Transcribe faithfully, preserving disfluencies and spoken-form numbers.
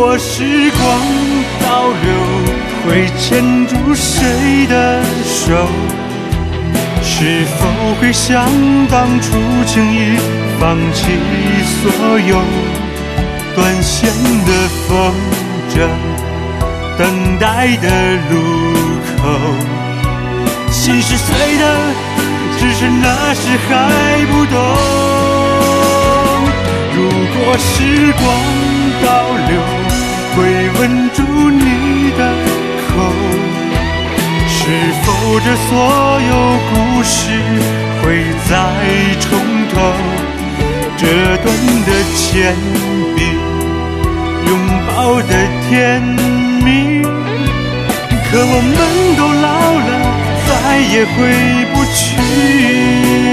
果时光倒流，会牵住谁的手？是否会像当初轻易放弃所有？断线的风筝，等待的路口，心是碎的，只是那时还不懂。如果时光倒流，会吻住你的口，是否这所有故事会再重头？这段的铅笔，拥抱的甜蜜，可我们都老了，再也回不去。